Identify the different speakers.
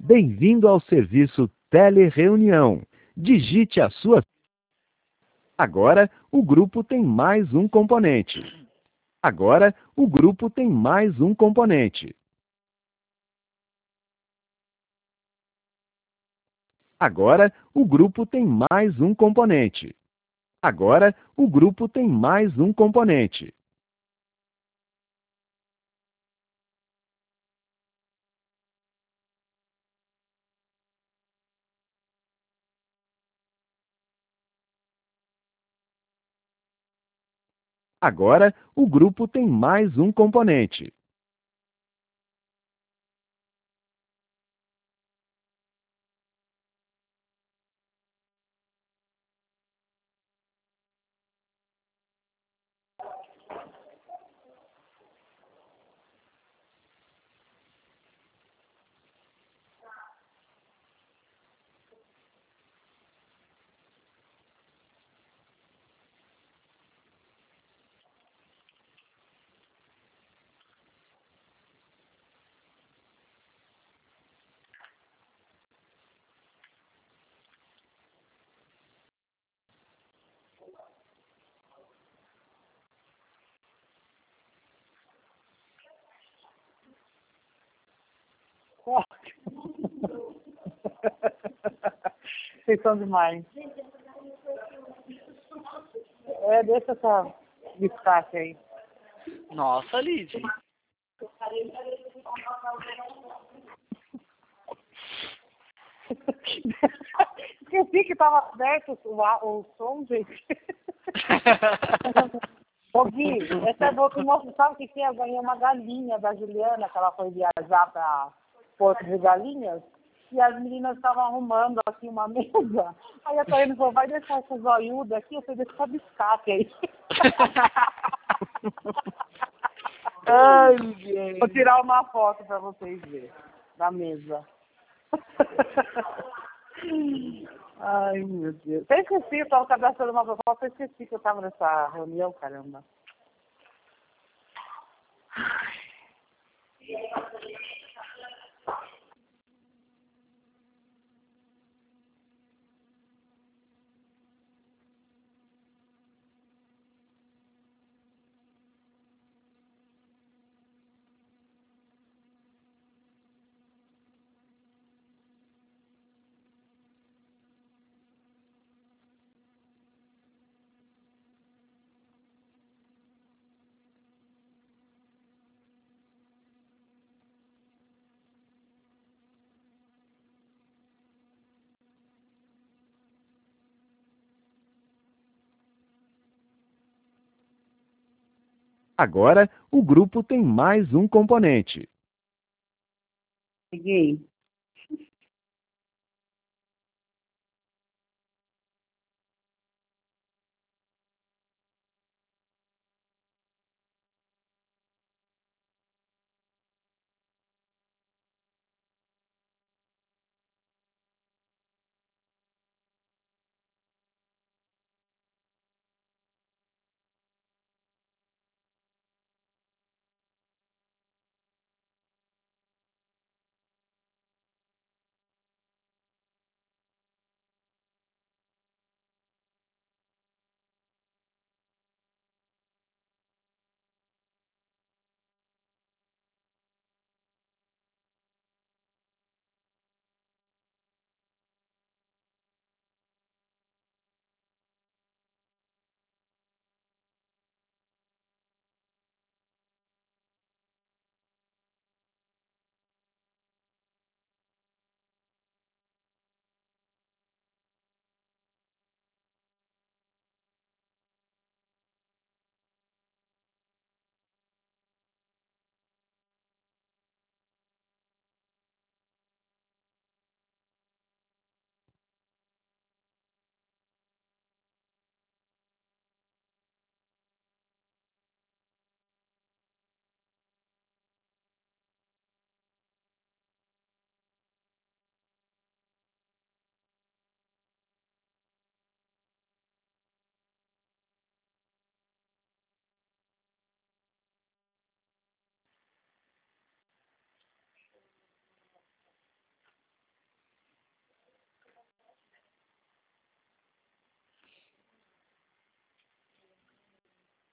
Speaker 1: Bem-vindo ao serviço Telereunião. Digite a sua. Agora, o grupo tem mais um componente. Agora, o grupo tem mais um componente. Agora, o grupo tem mais um componente. Agora, o grupo tem mais um componente. Agora, o grupo tem mais um componente.
Speaker 2: Vocês são demais. Deixa essa biscate aí.
Speaker 3: Nossa, Lid.
Speaker 2: Esqueci que tava aberto o som, gente. Ô Gui, essa vou te mostrar, sabe o que é? Eu ganhei uma galinha da Juliana, que ela foi viajar para Porto de Galinhas, e as meninas estavam arrumando aqui uma mesa. Aí a Thaís falou, vai deixar essa zoiuda aqui? Eu falei, deixa essa biscate aí.
Speaker 3: Ai, gente.
Speaker 2: Vou tirar uma foto para vocês verem da mesa. Ai, meu Deus. Eu esqueci, eu estava cadastrando uma proposta, eu esqueci que eu estava nessa reunião, caramba.
Speaker 1: Agora, o grupo tem mais um componente.
Speaker 2: Peguei.